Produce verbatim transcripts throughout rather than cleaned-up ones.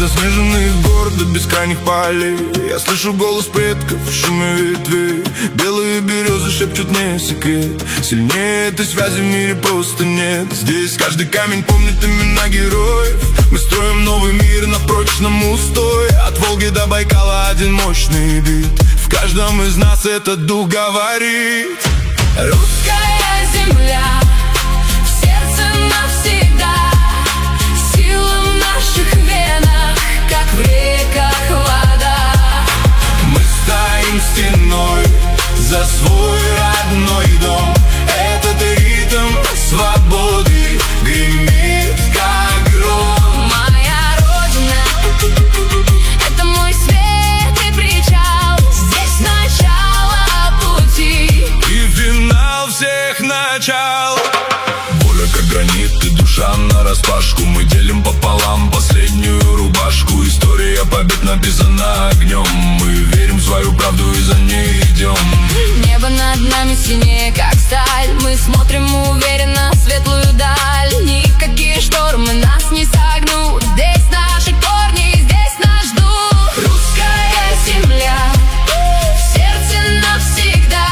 заснеженных гор до бескрайних полей. Я слышу голос предков в шуме ветвей. Белые березы шепчут мне секрет. Сильнее этой связи в мире просто нет. Здесь каждый камень помнит имена героев. Мы строим новый мир на прочном устой. От Волги до Байкала один мощный бит. В каждом из нас этот дух говорит: русская земля в сердце навсегда. Сила в наших венах, как в реках вода. Мы стоим стеной за свой родной дом. Этот ритм свободы гремит, как гром. Моя родина — это мой свет и причал. Здесь начало пути и финал всех начал. Воля как гранит и душа нараспашку. Мы делим пополам последнюю рубашку. История побед написана огнем. Мы верим в свою правду и за ней идем. Небо над нами синее, как сталь. Мы смотрим уверенно в светлую даль. Никакие штормы нас не согнут. Здесь наши корни, здесь наш дух. Русская земля в сердце навсегда.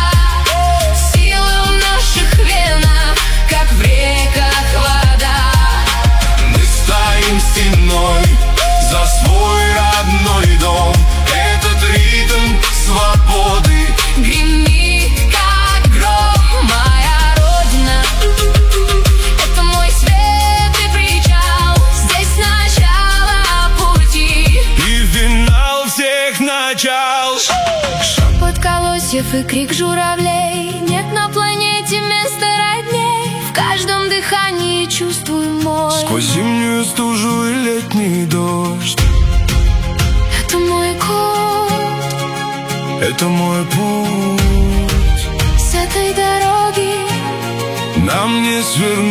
Сила в наших венах, как в реках вода. Мы стоим стеной за свой родной дом. Этот ритм свободы гремит, как гром. Моя родина — это мой свет и причал. Здесь начало пути и финал всех начал. шепот колосьев и крик журавлей. Нет на планете места родней. В каждом дыхании чувствую мой. Сквозь зимнюю стужу и летний дождь. Это мой код, это мой путь. с этой дороги нам не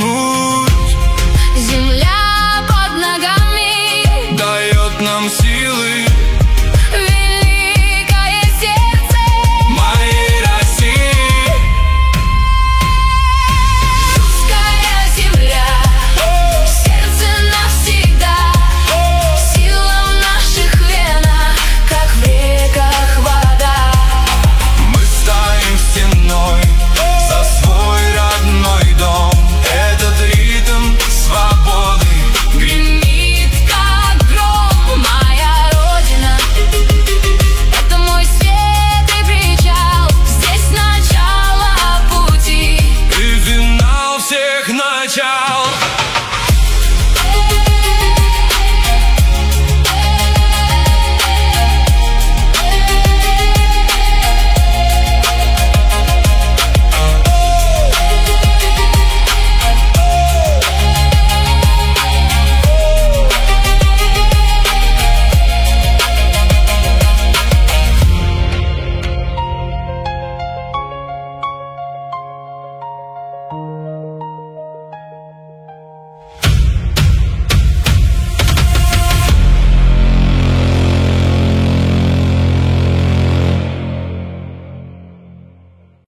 свернуть. земля под ногами дает нам силы